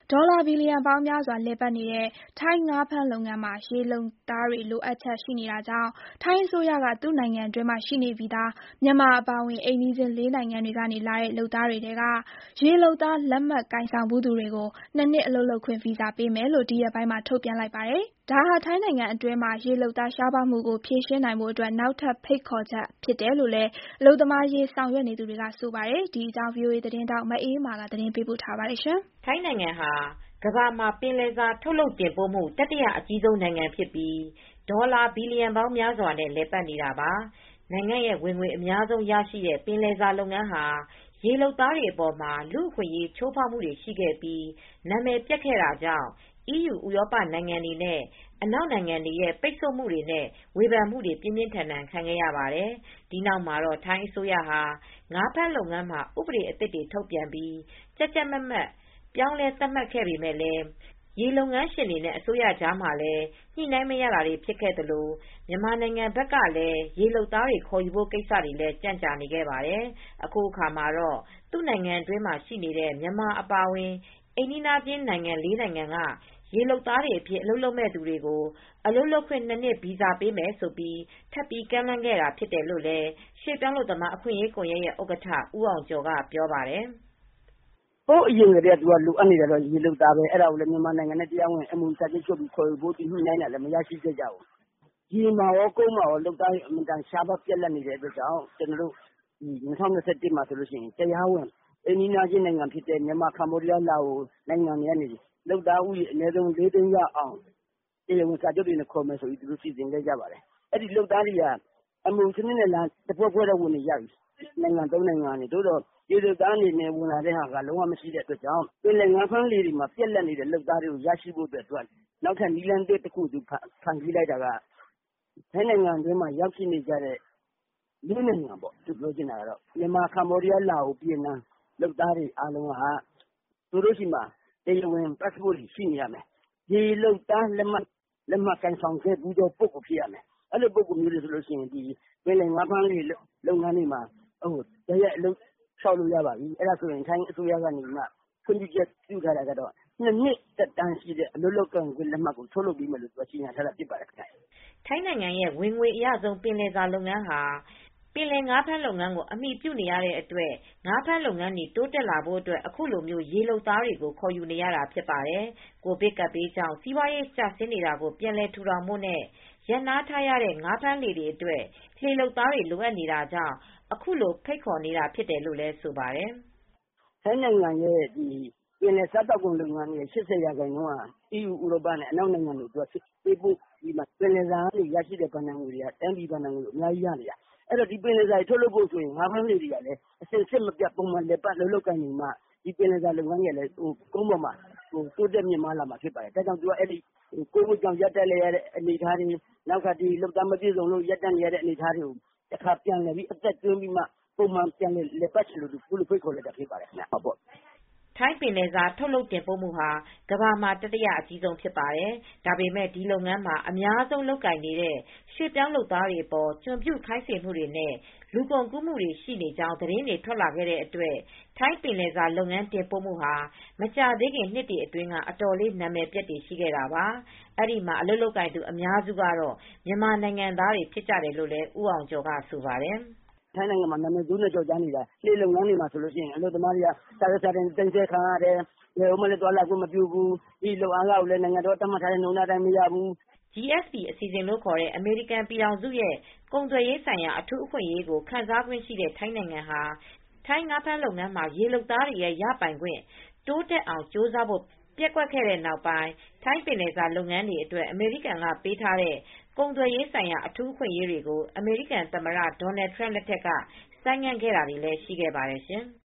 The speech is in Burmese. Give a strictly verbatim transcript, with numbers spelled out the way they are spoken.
ဒေါ်လာဘီလီယံပေါင်းများစွာလည်ပတ်နေတဲ့ထိုင်းငါးဖမ်းလုပ်ငန်းမှာရေလုပ်သားတွေလိုအပ်ချက်ရှိနေတာကြောင့်ထိုင်းအစိုးရကသူ့နိုင်ငံတွင်းမှာရှိနေပြီးသားမြန်မာအပါအဝင်အိမ်နီးချင်းလေးနိုင်ငံတွေကနေလာတဲ့လုပ်သားတွေထဲကရေလုပ်သားလက်မှတ်ကိုင်ဆောင်ဖူးသူတွေကိုနှစ်နှစ်အလုပ်လုပ်ခွင့်ဗီဇာပေးမယ်လို့ဒီရက်ပိုင်းမှာထုတ်ပြန်လိုက်ပါတယ်။ဒါဟာထိုင်းနိုင်ငံအတွင်းမှာရေလုပ်သားရှားပါးမှုကိုဖြေရှင်းနိုင်ဖို့အတွက်နောက်ထပ်ဖိတ်ခေါ်ချက်ဖြစ်တယ်လို့လည်းအလုပ်သမားရေးဆောင်ရွက်နေသူတွေကဆိုပါတယ်။ဒီအကြောင်း ဗွီအိုအေသတင်းထောက်မအေးအေးမာကသတင်းပေးပို့ထားပါတယ်။ထိုင်းနိုင်ငံဟာကမ္ဘာမှာပင်လယ်စာထုတ်လုပ်တင်ပို့မှုတတိယအကြီးဆုံးနိုင်ငံဖြစ်ပြီးဒေါ်လာဘီလီယံပေါင်းများစွာနဲ့လည်ပတ်နေတာပါ။နိုင်ငံရဲ့ဝင်ငွေအများဆုံးရရှိတဲ့ပင်လယ်စာလုပ်ငန်းဟာရေလုပ်သားတွေအပေါ်မှာလူ့အခွင့်အရေးချိုးဖောက်မှုတွေရှိခဲ့ပြီးနာမည်ပျက်ခဲ့တာကြောင့် အီးယူ ဥရောပနိုင်ငံတွေနဲ့အနောက်နိုင်ငံတွေရဲ့ပိတ်ဆို့မှုတွေနဲ့ဝေဖန်မှုတွေပြင်းပြင်းထန်ထန်ခံခဲ့ရပါတယ်။ဒီနောက်မှာတော့ထိုင်းအစိုးရဟာငါးဖမ်းလုပ်ငန်းမှာဥပဒေအသစ်တွေထုတ်ပြန်ပြီးကြပ်ကြပ်မတ်မတ်ပြောင်းလဲသတ်မှတ်ခဲ့ပေမဲ့လည်းရေလုပ်ငန်းရှင်တွေနဲ့အစိုးရကြားမှာလည်းညှိနှိုင်းမရတာတွေဖြစ်ခဲ့သလိုမြန်မာနိုင်ငံဘက်ကလည်းရေလုပ်သားတွေခေါ်ယူဖို့ကိစ္စတွေလည်းကြန့်ကြာနေခဲ့ပါတယ်။အခုအခါမှာတော့သူ့နိုင်ငံအတွင်းမှာရှိနေတဲ့မြန်မာအပါအဝင်အိမ်နီးချင်းနိုင်ငံလေးနိုင်ငံကရေလုပ်သားတွေအဖြစ်အလုပ်လုပ်မဲ့သူတွေကိုအလုပ်လုပ်ခွင့်နှစ်နှစ်ဗီဇာပေးမယ်ဆိုပြီးထပ်ပြီးကမ်းလှမ်းခဲ့တာဖြစ်တယ်လို့လည်းရွှေ့ပြောင်းလုပ်သမားအခွင့်အရေးကွန်ရက်ရဲ့ဥက္ကဋ္ဌဦးအောင်ကျော်ကပြောပါတယ်။ဟိုအရင်ကတည်းကလိုအပ်နေတာရေလုပ်သားပဲအဲ့ဒါကိုလည်းမြန်မာနိုင်ငံနဲ့တရားဝင်အမှုစာချုပ်ချုပ်ပြီးခေါ်ယူဖို့ညှိနှိုင်းတာလည်းမရရှိခဲ့ကြဘူး။ဒီမှာရောကုန်းမှာရောလုပ်သားတွေအမြဲတမ်းရှားပါးပြတ်လတ်နေတဲ့အတွက်ကြောင့်ကျွန်တော်တို့ဒီ၂၀၂၁မှာဆိုလို့ရှိရင်တရားဝင်အိမ်နီးချင်းနိုင်ငံဖြစ်တဲ့မြန်မာကမ္ဘောဒီးယားလာအိုနိုင်ငံတွေကနေလုပ်သားဦးရေအနည်းဆုံးလေးသိန်းရအောင်တရားဝင်စာချုပ်တွေနဲ့ခေါ်မယ်ဆိုပြီးသူတို့စီစဉ်ခဲ့ကြပါတယ်။အဲ့ဒီလုပ်သားတွေကအမှုစနစ်နဲ့လာတပွဲပွဲတော့ဝင်နေရပြီ။နိုင်ငံသုံးနိုင်ငံကနေတို့တော့ရေလုပ်သားအနေနဲ့ဝင်လာတဲ့ဟာကလုံးဝမရှိတဲ့အတွက်ကြောင့်ပင်လယ်ငါးဖမ်းလေတွေမှာပြက်လက်နေတဲ့လုပ်သားတွေကိုရရှိဖို့အတွက်သူကနောက်ထပ်နည်းလမ်းသစ်တစ်ခုသူဖန်တီးလိုက်တာကထိုင်းနိုင်ငံတွင်းမှာရောက်ရှိနေကြတဲ့လေးနိုင်ငံပေါ့သူပြောချင်တာကတော့မြန်မာကမ္ဘောဒီးယားလာအိုဗီယက်နမ်လုပ်သားတွေအားလုံးကသူတို့ရှိမှာတရားဝင် passport ရှိနေရမယ်။ဒီလုပ်သားလက်မှတ်လက်မှတ်ကန်ဆောင်ခဲ့ပြီးတော့ပုဂ္ဂိုလ်ဖြစ်ရမယ်။အဲ့လိုပုဂ္ဂိုလ်မျိုးတွေဆိုလို့ရှိရင်ဒီပင်လယ်ငါးဖမ်းလေလုပ်ငန်းတွေမှာဟိုတရက်အလုပ်လျှောက်လို့ရပါပြီ။အဲ့ဒါဆိုရင်ထိုင်းအစိုးရကနေမှခွင့်ပြုချက်ပြုထားတာကတော့နှစ်နှစ်သက်တမ်းရှိတဲ့အလုပ်လုပ်ကံခွင့်လက်မှတ်ကိုထုတ်လုပ်ပြီးမယ်လို့သူကကြေညာထားတာဖြစ်ပါတယ်ခင်ဗျ။ထိုင်းနိုင်ငံရဲ့ဝင်ငွေအရဆုံးပင်လယ်စာလုပ်ငန်းဟာပင်လယ်ငါးဖမ်းလုပ်ငန်းကိုအမိပြုနေရတဲ့အတွက်ငါးဖမ်းလုပ်ငန်းတွေတိုးတက်လာဖို့အတွက်အခုလိုမျိုးရေလုပ်သားတွေကိုခေါ်ယူနေရတာဖြစ်ပါတယ်။ကိုဗစ်ကပ်ဘေးကြောင့်စီးပွားရေးကျဆင်းနေတာကိုပြန်လည်ထူထောင်ဖို့နဲ့ရပ်နားထားရတဲ့ငါးဖမ်းလှေတွေအတွက်လှေလုပ်သားတွေလိုအပ်နေတာကြောင့်အခုလိုဖိတ်ခေါ်နေတာဖြစ်တယ်လို့လည်းဆိုပါတယ်။ထိုင်းနိုင်ငံရဲ့ဒီပင်လယ်စားတောက်ကုန်လုပ်ငန်းရဲ့၈၀ရာခိုင်နှုန်းဟာအီးယူဥရောပနဲ့အနောက်နိုင်ငံတွေအတွက်ပေးပို့ဒီမှာပင်လယ်စာတွေရရှိတဲ့ဗဏ္ဍာငွေတွေကတန်းပြည်ဗဏ္ဍာငွေအများကြီးရနေတာ။အဲ့တော့ဒီပင်လယ်စာတွေထုတ်လုပ်ဖို့ဆိုရင်ငါးဖမ်းလှေတွေကလည်းအစစ်စစ်မပြတ်ပုံမှန်လက်ပတ်လုပ်လုပ်ကိုင်နေမှဒီပင်လယ်စာလုပ်ငန်းတွေလည်းဟိုကုန်းပေါ်မှာဟိုတိုးတက်မြင့်မားလာမှာဖြစ်ပါတယ်။ဒါကြောင့်သူကအဲ့ဒီကိုယ်ကိုကြောင့်ရပ်တက်လေရတဲ့အနေအထားတွေနောက်ကဒီလုပ်သားမပြည့်စုံလို့ရပ်တက်နေရတဲ့အနေအထားတွေကိုတစ်ခါပြန်လည်ပြီးအသက်သွင်းပြီးမှပုံမှန်ပြန်လည်လက်ပတ်ချလို့ခုလိုဖိတ်ခေါ်လိုက်တာဖြစ်ပါတယ်ခင်ဗျာဟုတ်ပေါ့ထိုင်းပင်လယ်စာထုတ်လုပ်တင်ပို့မှုဟာကမ္ဘာမှာတတိယအကြီးဆုံးဖြစ်ပါတယ်။ဒါပေမဲ့ဒီလုပ်ငန်းမှာအများဆုံးလုပ်ကိုင်နေတဲ့ရွှေ့ပြောင်းလုပ်သားတွေအပေါ်ကျွန်ပြုခိုင်းစေမှုတွေနဲ့လူကုန်ကူးမှုတွေရှိနေကြောင်းသတင်းတွေထွက်လာခဲ့တဲ့အတွက်ထိုင်းပင်လယ်စာလုပ်ငန်းတင်ပို့မှုဟာမကြာသေးခင်နှစ်တွေအတွင်းကအတော်လေးနာမည်ပျက်တွေရှိခဲ့တာပါ။အဲ့ဒီမှာအလုပ်လုပ်ကိုင်သူအများစုကတော့မြန်မာနိုင်ငံသားတွေဖြစ်ကြတယ်လို့လည်းဦးအောင်ကျော်ကဆိုပါတယ်။ထိုင်းနိုင်ငံမှာနာမည်ဆိုးနဲ့ကြော်ကြားနေတာလေလုပ်ငန်းတွေမှာဆိုလို့ရှိရင်အလုပ်သမားတွေကစာရစာတင်တင်ဆက်ခံရတယ်ဘယ်ဥမလဲသွားလာခွင့်မပြုဘူးဒီလုပ်အားကလည်းနိုင်ငံတော်တတ်မှတ်ထားတဲ့နှုန်းထားတိုင်းမရဘူးဂျီ အက်စ် ပီ အစီအစဉ်လို့ခေါ်တဲ့အမေရိကန်ပြည်ထောင်စုရဲ့ကုန်သွယ်ရေးဆိုင်ရာအထူးအခွင့်အရေးကိုခံစားခွင့်ရှိတဲ့ထိုင်းနိုင်ငံဟာထိုင်းငါးဖမ်းလုပ်ငန်းမှာရေလုပ်သားတွေရဲ့ရပိုင်ခွင့်တိုးတက်အောင်ကြိုးစားဖို့ပျက်ကွက်ခဲ့တဲ့နောက်ပိုင်းထိုင်းပင်လယ်စာလုပ်ငန်းတွေအတွက်အမေရိကန်ကပေးထားတဲ့ကုန်သွယ်ရေးဆိုင်ရာအထူးအခွင့်အရေးတွေကိုအမေရိကန်သမ္မတဒေါ်နယ်ထရန့်လက်ထက်ကဆိုင်းငံ့ခဲ့တာတွေလည်းရှိခဲ့ပါတယ်ရှင်။